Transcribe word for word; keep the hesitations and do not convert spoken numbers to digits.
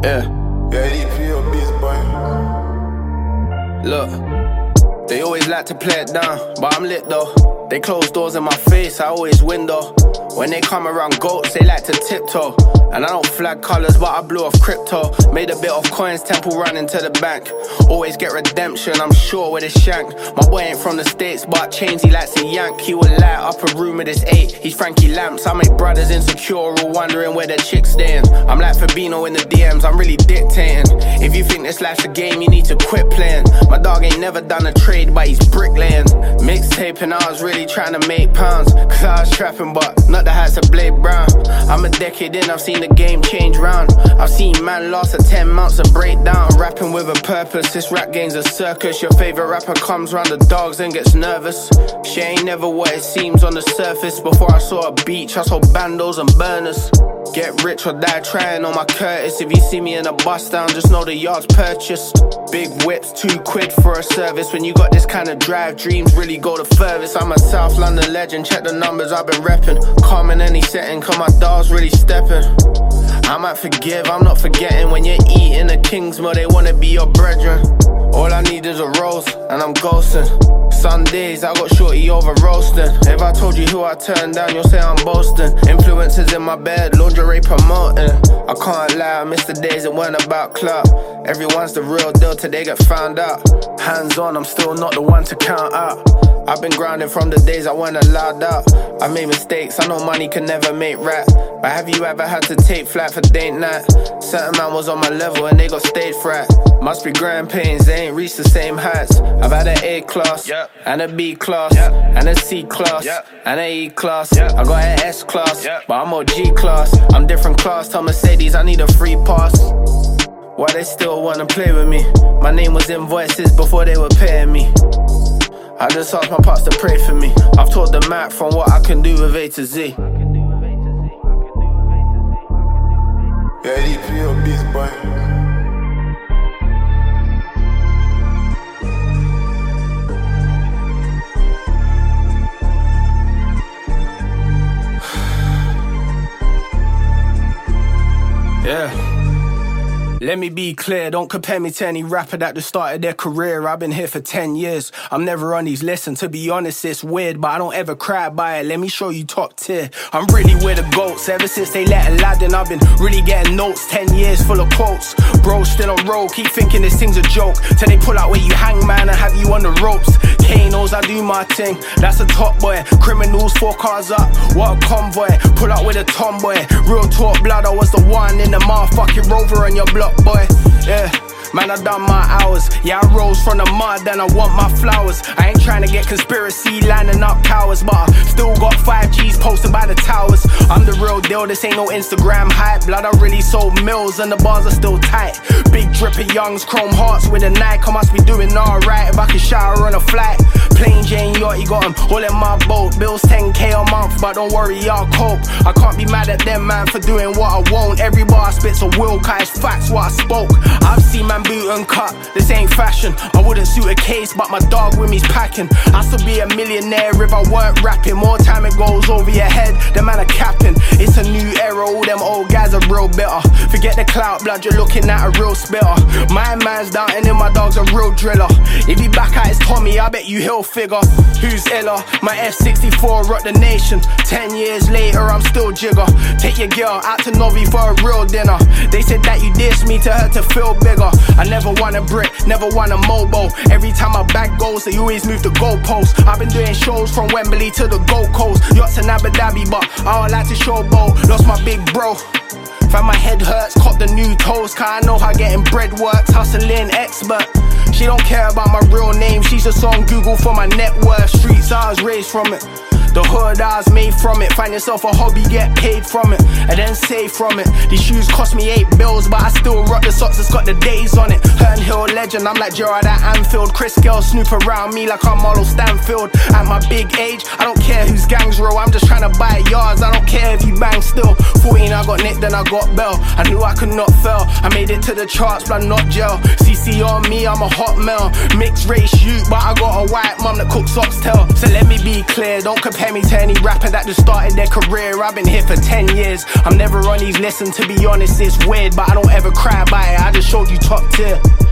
Yeah. Yeah, D P O beats, boy. Look, they always like to play it down, but I'm lit though. They close doors in my face, I always win though. When they come around goats, they like to tiptoe. And I don't flag colours, but I blew off crypto. Made a bit of coins, temple running to the bank. Always get redemption, I'm sure with his shank. My boy ain't from the States, but chains he likes to yank. He would light up a room with his eight, he's Frankie Lamps. I make brothers insecure, all wondering where their chick's staying. I'm like Fabinho in the D Ms, I'm really dictating. If you think this life's a game, you need to quit playing. My dog ain't never done a trade, but he's bricklaying. Mixtaping, I was really trying to make pounds, cause I was trapping, but not the heights of Blade Brown. I'm a decade in, I've seen the game change round. I've seen man lost at ten months of breakdown. Rapping with a purpose, this rap game's a circus. Your favorite rapper comes round the dogs and gets nervous. She ain't never what it seems on the surface. Before I saw a beach, I saw bandos and burners. Get rich or die trying on my Curtis. If you see me in a bust down, just know the yard's purchased. Big whips, two quid for a service. When you got this kind of drive, dreams really go the furthest. I'm a South London legend, check the numbers I've been repping. Calm in any setting, cause my dog's really stepping. I might forgive, I'm not forgetting. When you're eating a king's meal, they wanna be your brethren. All I need is a rose, and I'm ghosting. Sundays, I got shorty over roasting. If I told you who I turned down, you'll say I'm boasting. Influences in my bed, lingerie promoting. I can't lie, I miss the days it weren't about clout. Everyone's the real deal till they get found out. Hands on, I'm still not the one to count out. I've been grinding from the days I weren't allowed out. I made mistakes, I know money can never make rap. But have you ever had to take flight for date night? Certain man was on my level and they got stage fright. Must be growing pains, they ain't reached the same heights. I've had an A class, yep, and a B class, yep, and a C class, yep, and an E class, yep. I got an S class, yep, but I'm O G class. I'm different class, tell Mercedes I need a free pass. Why they still wanna play with me? My name was in voices before they were paying me. I just asked my pops to pray for me. I've taught the map from what I can do with A to Z. Yeah, D P O beats, boy. Yeah. Let me be clear, don't compare me to any rapper that just started their career. I've been here for ten years, I'm never on these lists. And to be honest, it's weird, but I don't ever cry by it. Let me show you top tier. I'm really with the goats. Ever since they let Aladdin, I've been really getting notes. Ten years full of quotes. Bro, still on roll, keep thinking this thing's a joke. Till they pull out where you hang, man, and have you on the ropes. K knows I do my thing, that's a top boy. Criminals, four cars up, what a convoy. Pull out with a tomboy. Real talk, blood, I was the one in the motherfucking Rover on your block, boy. Yeah, man, I done my hours. Yeah, I rose from the mud and I want my flowers. I ain't trying to get conspiracy lining up cowards, but I still got five G's posted by the towers. I'm the real deal, this ain't no Instagram hype. Blood, I really sold mills and the bars are still tight. Big dripper youngs, chrome hearts with a Nike. I must be doing alright if I can shower on a flight. Plain Jane yacht, you got 'em all in my boat. Bills ten K a month, but don't worry, I'll cope. I can't be mad at them, man, for doing what I won't. Every bar I spit's a will, cause it's facts what I spoke. I've seen man boot and cut, this ain't fashion. I wouldn't suit a case, but my dog with me's packing. I still be a millionaire if I weren't rapping. More time it goes over your head, the man are capping. It's a new era, all them old guys are real bitter. Forget the clout, blood, you're looking at a real spitter. My man's down and then my dog's a real driller. If he back out his Tommy, I bet you he'll figure. Who's iller? My F sixty-four rock the nation. Ten years later, I'm still jigger. Take your girl out to Novi for a real dinner. They said that you dissed me to her to feel bigger. I never want a brick, never want a mobile. Every time my bag goes, they always move the goalposts. I've been doing shows from Wembley to the Gold Coast. Yachts in Abu Dhabi, but I don't like to showboat. Lost my big bro. Found my head hurts, cop the new toes. Cause I know how getting bread works, hustling expert. She don't care about my real name, she's just on Google for my net worth. Streets I was raised from it, the hood I was made from it. Find yourself a hobby, get paid from it, and then save from it. These shoes cost me eight bills, but I still rock the socks that's got the days on it. Hern Hill legend, I'm like Gerard at Anfield. Chris Girl snoop around me like I'm Marlo Stanfield. At my big age, I don't care whose gangs roll. I'm just trying to buy yards, I don't care if you bang still. Fourteen I got nicked, then I got Bell. I knew I could not fail, I made it to the charts, but not gel. C C on me, I'm a hot male. Mixed race youth, but I got a white mum that cooks oxtail. So let me be clear, don't compare compare me to any rapper that just started their career. I've been here for ten years. I'm never on these lessons, to be honest, it's weird, but I don't ever cry about it, I just showed you top tier.